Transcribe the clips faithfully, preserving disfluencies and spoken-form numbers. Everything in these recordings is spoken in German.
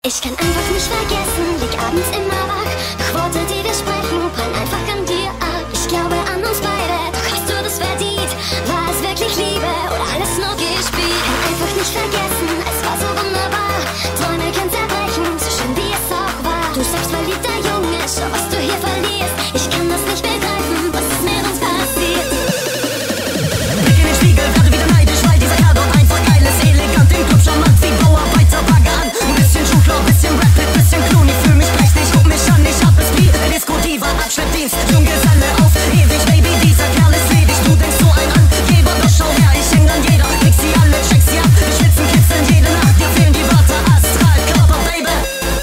Ich kann einfach nicht vergessen, lieg abends immer wach. Doch Worte, die wir sprechen, prallen einfach an dir ab. Ich glaube an uns beide, doch hast du das verdient? War es wirklich Liebe oder alles nur gespielt? Kann einfach nicht vergessen, es war so wunderbar. Träume können zerbrechen, so schön wie es auch war. Du sagst verliebter Junge, schau was du hier verlierst. Ich kann das nicht begreifen, was ist mit uns passiert? Blick in den Spiegel, werde wieder neidisch, weil dieser Herr dort einfach geil ist. Elegant im Club, charmant wie Bauarbeiterbagger an. Ein bisschen Schuhflau, bisschen Rap, bisschen Clooney. Fühl mich prächtig, guck mich an, ich hab es wie Disco-Diva, Abschleppdienst, Junggeselle auf ewig, Baby, dieser Kerl ist ledig. Du denkst so ein Angeber, doch schau her, ich häng an jeder. Krieg sie alle, check sie ab, wir schwitzen, kitzeln jede Nacht. Dir fehlen die Wörter, astral, Körper, Baby.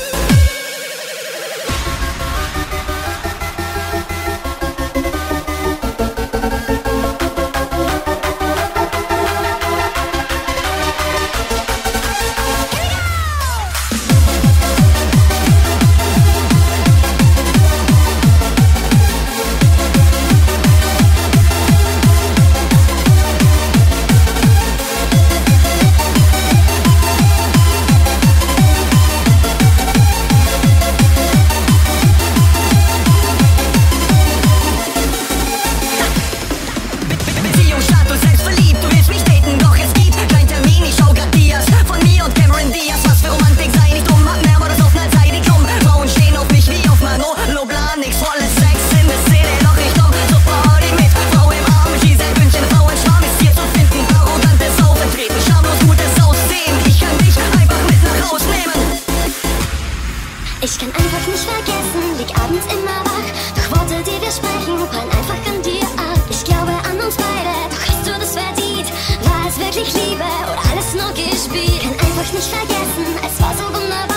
Beziehungsstatus, selbstverliebt, du willst mich daten, doch es gibt kein Termin, ich schau grad Dias von mir und Cameron Diaz. Was für Romantik, sei nicht dumm, hab mehr, aber das offen als sei die krumm. Frauen stehen auf mich wie auf Manolo Blahnik, nix volles Sex in der Szene, doch ich komm zur Party mit Frau im Arm, Giselle Bündchen, Frau ein Schwarm ist hier zu finden, arrogantes Auftreten, schamlos gutes Aussehen, ich kann dich einfach mit nach Haus nehmen. Ich kann einfach nicht vergessen, lieg abends immer wach. Doch Worte, die wir sprechen, prallen einfach an dir ab. Ich glaube an uns beide, doch hast du das verdient? War es wirklich Liebe oder alles nur gespielt? Kann einfach nicht vergessen, es war so wunderbar.